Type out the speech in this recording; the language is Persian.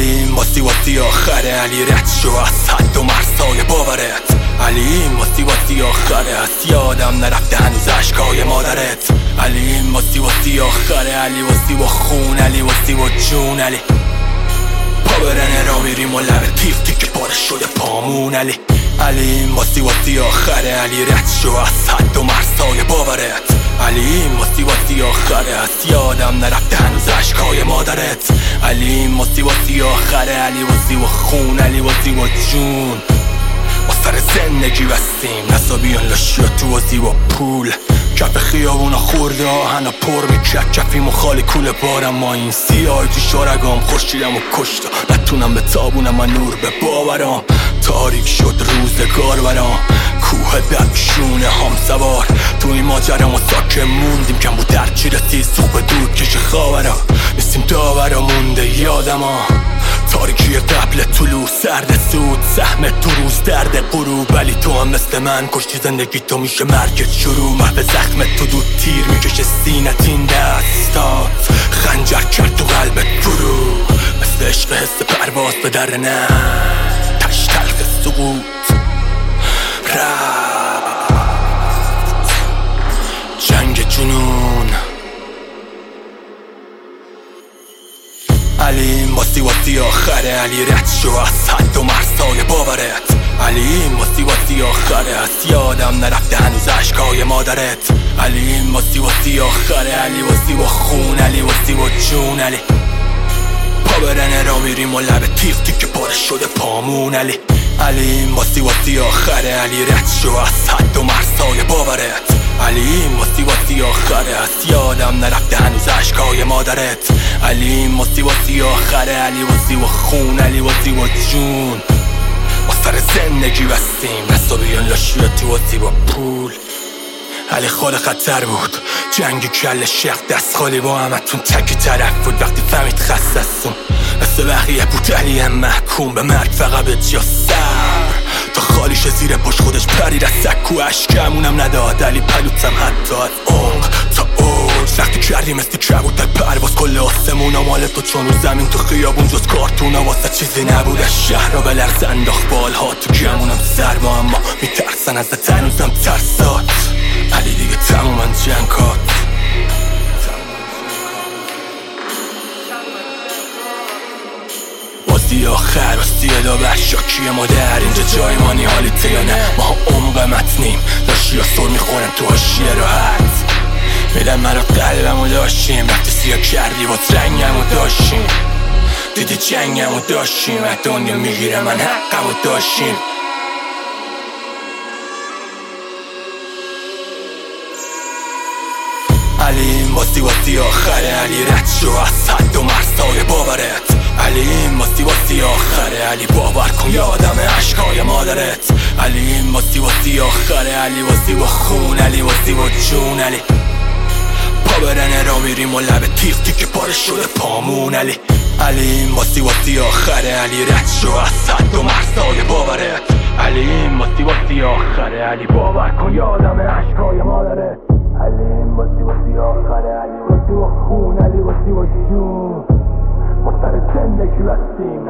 علی واسی آخره، علی رد شو از حد و مرزهای باورت. علی واسی آخره، از یادم نرفته هنوز عشقای مادرت. علی واسی آخره، علی واسی و خون، علی واسی و جون. علی پا برنه را میریم و لبت پیختی که پاره شده پامون. علی واسی آخره، علی رد شو از حد و مرزهای باورت. علی واسی آخره، از یادم نرفته هنوز عشقای مادرت. علی واسی آخره، علی واسی و خون، علی واسی و جون. ما سر زندگی بستیم نصابیان لاشیا تو بازی با پول. کف خیابونا خورده آهنا پر میکرد کفیم و خالی کوله بارم. ما این سیاه تو شارگام خورشیدم و کشتا، نتونم به تابونم من نور به باورم. تاریک شد روزگار برام، کوه دکشونه هم سوار. تو این ماجرم و ساکه موندیم، کم بود درچی رسی سوق به دور کش خاورا. نیستیم داورا مونده یادم ها، تاریکی قبل طلوع سرد سود، سهم تو روز درد غروب. ولی تو هم مثل من کشتی زندگی تو میشه مرگت شروع. محو زخم تو دود تیر میکشه سینت این دستات، خنجر کرد تو قلبت فرو. مثل عشق حس پرواز به در نه تش تلخ سقوط رفت جنگ جنون. علی واسی آخره، علی رد شو از حد و مرزهای باورت. علی واسی آخره، از یادم نرفته هنوز عشقای مادرت. علی واسی آخره، علی واسی و خون، علی واسی و جون. علی پا برنه را میریم و لبت پیختی که پاره شده پامون. علی واسی آخره، علی رد شو از حد و مرزهای باورت. علی واسی آخره، از یادم نرفته هنوز عشقای مادرت. علی واسی آخره، علی واسی و خون، علی واسی و جون. ما سر زندگی بستیم نصابیان لاشیا تو بازی با پول. علی خال خطر بود، جنگی کل شیخ دست خالی با همتون تکی طرف بود. وقتی فهمید خستستون مثل بقیه بود، علی هم محکوم به مرگ فقط به جا سر. تا خالیش زیر پشت خودش پرید از سکو، عشقمونم نداد علی پلوتم حتی از عمق تا اوج. وقتی کردی مثل کبود در پرواز کل آسمونا مال تو، چون رو زمین تو خیابون جز کارتونا واسه چیزی نبود. از شهر را به لرز انداخت بالها تو گمونم سرما، اما میترسن ازت هنوزم ترسات. علی دیگه تمومن جنگات. بازی آخر بستی ادا بر شاکی مادر، اینجا جای مانی حالیته یا نه؟ ما عمق متنیم لاشیا سر میخورم تو حاشیه راحت. میدم من رو قلبمو داشتیم، وقتی سیاه کردی باز رنگمو داشتیم. دیدی جنگمو داشتیم، از دنیا میگیره من حقمو داشتیم. علی واسی آخره، علی رد شو از حد و مرزهای باورت. علی واسی آخره، علی باور کن یادم عشقای مادرت. علی واسی آخره، علی واسی و خون، علی واسی و جون. علی پا برنه را میریم و لبت پیختی که پاره شده پامون. علی واسی آخره، علی رد شو از حد و مرزهای باورت. علی واسی آخره، علی باور کن یادم عشقای مادرت. علی واسی آخره، علی واسی و خون، علی واسی و جون. ما سر زندگی بستیم